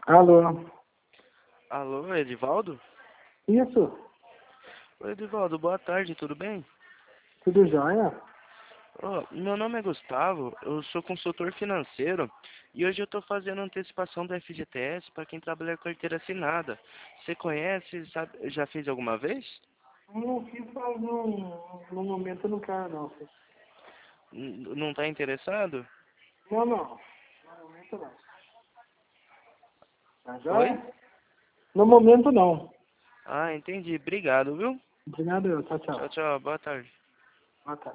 Alô? Alô, Edivaldo? Isso? Oi, Edivaldo, boa tarde, tudo bem? Tudo jóia? Meu nome é Gustavo, eu sou consultor financeiro e hoje eu estou fazendo antecipação do FGTS para quem trabalha com carteira assinada. Você conhece, sabe, já fez alguma vez? Não fiz, mas no momento eu não quero, não. Não está interessado? Não, não. No momento não. Tá Oi? jóia? No momento não. Ah, entendi. Obrigado, viu? Obrigado, tchau, Tchau, tchau. tchau, boa tarde. Boa tarde.